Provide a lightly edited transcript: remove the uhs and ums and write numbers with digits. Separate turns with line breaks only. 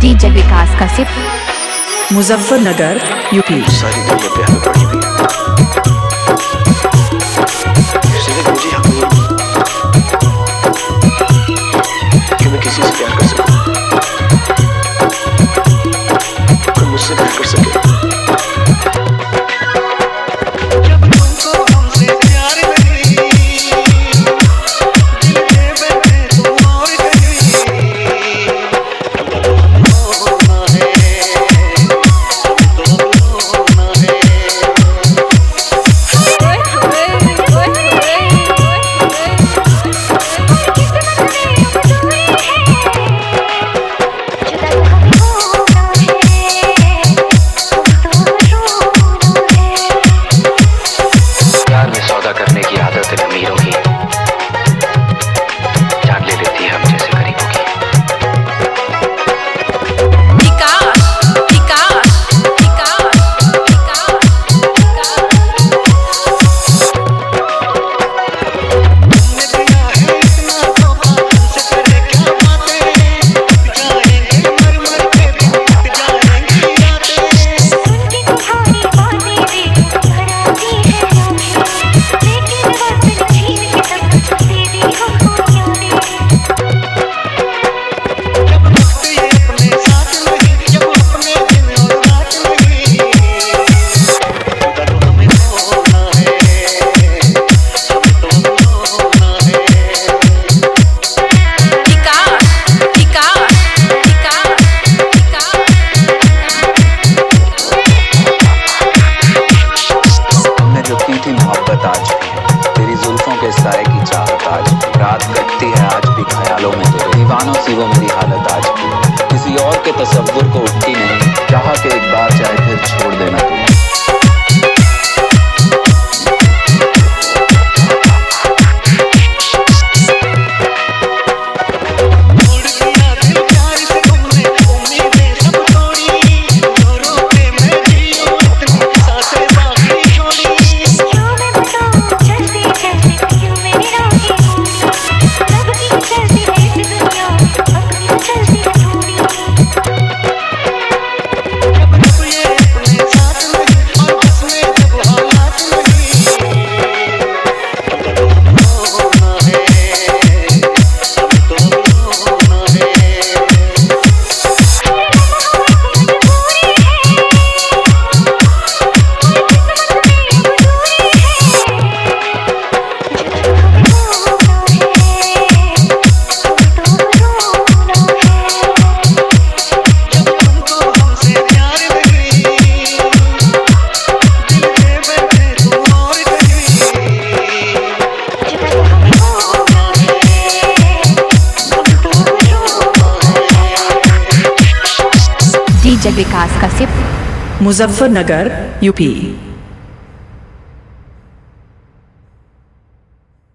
DJ विकास का सिर्फ
Muzaffarnagar UP.
सारी दुनिया प्यार में पड़ी हुई है, सिर्फ मुझे हक नहीं कि मैं किसी से प्यार कर सकूं, कोई मुझसे प्यार कर सके। करने की आदत है अमीरों की, जान ले लेती है हम जैसे गरीबों की। तेरी जुल्फों के साए की चाहत आज भी रात कटती है, आज भी ख्यालों में तेरे दीवानों सी वो मेरी हालत आज भी किसी और के तसव्वुर को उठती नहीं, चाह के एक बार चाहे फिर छोड़ देना तुम।
डीजे विकास का सिर्फ
मुजफ्फरनगर यूपी।